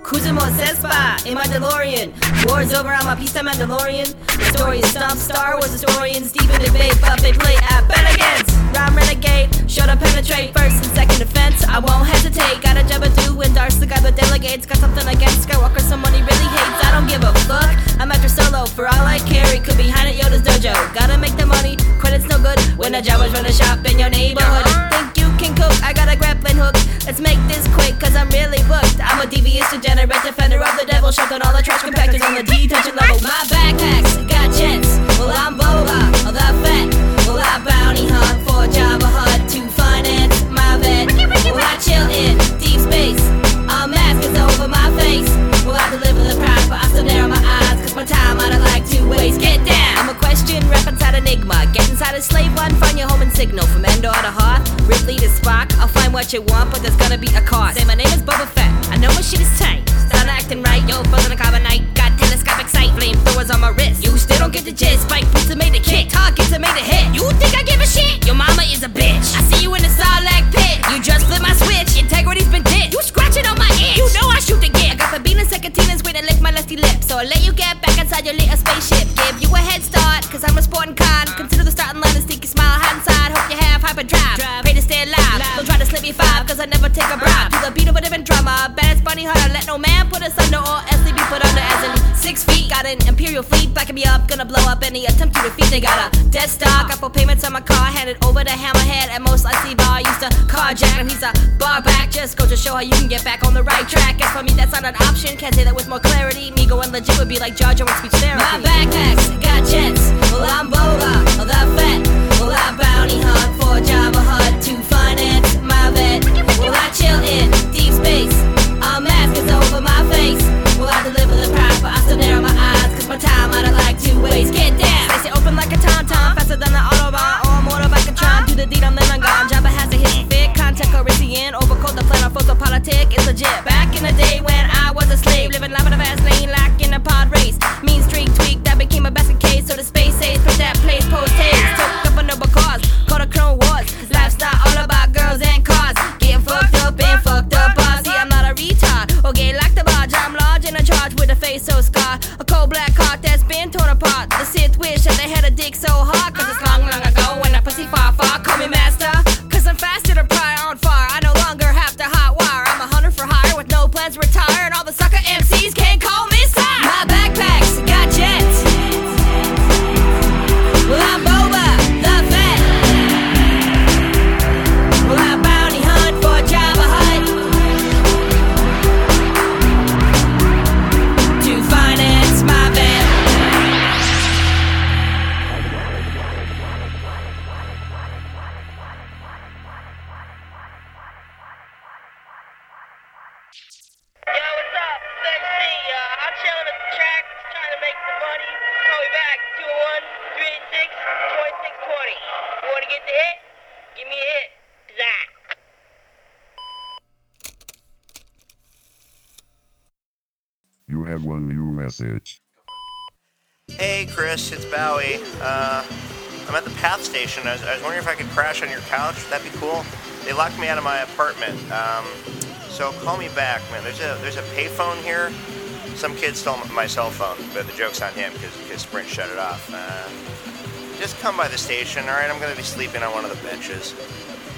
Cruising more Cespa in my DeLorean. War's over, I'm a piece of Mandalorian. The story is stumped, Star Wars historians deep in debate, but they play at Ben against. Rhyme renegade, sure to penetrate first and second defense. I won't hesitate, got a job to do, endorse the guy with delegates. Got something against Skywalker, someone he really hates. I don't give a fuck, I'm after Solo. For all I carry, could be behind at Yoda's dojo. Gotta make the money, credit's no good when the Jawas run a shop in your neighborhood. Think you can cook, I got a grappling hook. Let's make this quick, cause I'm really booked. I'm a devious degenerate defender of the devil, shoving all the trash compactors on the detention level. My backpacks got jets, well I'm Boba, all that fat. Well I bounty hunt for Jabba Hutt to finance my vet. Well I chill in deep space, a mask is over my face. Well I deliver the prize, but I still narrow my eyes, cause my time I don't like to waste. Get down! I'm a question, rep inside Enigma. Get inside a slave one, find your home and signal. From Endor to Hoth, Ripley to Spock. I'll find what you want, but there's gonna be a cost. Say my name is Boba Fett, I know my shit is tight. Start acting right, yo, frozen a carbonite. Got telescopic sight, flamethrowers on my wrist. You still don't get the gist, Spike boots have made a kick. Targets have made a hit. You think I give a shit? Your mama is a bitch. I see you in the Sarlacc pit. You just flip my switch, integrity's been ditched. You scratching on my itch. You know I shoot the gift. I got Sabine and Secatinas way to lick my lusty lips. So I'll let you get back inside your little spaceship. Give you a head start, cause I'm a sporting con. Consider the starting line and sneaky smile, hide inside. Hope you have hyperdrive. Pray to stay alive. Don't try to slip me five, cause I never take a bribe. To the beat of a different drama. Bad bunny hunter, let no man put us under or else they be put under. As in 6 feet, got an imperial fleet backing me up. Gonna blow up any attempt to defeat. They got a Death Star, got 4 payments on my car. Handed over to Hammerhead at most I see bar. Used to carjack him, he's a bar back. Just go to show how you can get back on the right track. As for me, that's not an option. Can't say that with more clarity. Me going legit would be like Jar Jar with speech therapy. My backpacks got jets. Well, I'm Boba, well, that fat. Well, I bounty hunt for Jabba Hutt to finance my vet. Well, I chill in deep space. A mask is over my face. Well, I deliver the prize, but I still narrow my eyes, cause my time I don't like to waste. Get down! Slice it open like a tom-tom, faster than the Autobahn. Or a motorbike and try do the deed, I'm then I'm gone. Jabba has a hit fit, contact Corinthian. Overcoat the plan on photopolitic, it's legit. Back in the day when I was a slave, living life in a fast lane, like in a pod race. Mean streak tweak, that became a basket case. So the space age, put that place post haste. Took up a noble cause, called a Clone Wars. Lifestyle all about girls and cars. Getting fucked up and fucked up. See, I'm not a retard, or gay like the barge. I'm large and in charge with a face so scarred. A cold black heart that's been torn apart. The Sith wish that they had a dick so hard, cause it's long, long ago when I pussy far, far. Call me master, cause I'm faster to pry on fire. I no longer have to hot wire. I'm a hunter for hire with no plans to retire. And all the sucker MCs can't call me sire. My backpacks got jets. Well, I'm Boba, the vet. Well, I bounty hunt for Jabba Hutt to finance my vet. Yo, what's up? It's MC. I'm chilling at the track, just trying to make some money. Call me back, 201-386-2620. You wanna get the hit? Give me a hit. Zach. You have one new message. Hey Chris, it's Bowie. I'm at the Path Station. I was wondering if I could crash on your couch. Would that be cool? They locked me out of my apartment. So call me back, man. There's a payphone here. Some kid stole my cell phone, but the joke's on him because Sprint shut it off. Just come by the station, all right? I'm gonna be sleeping on one of the benches.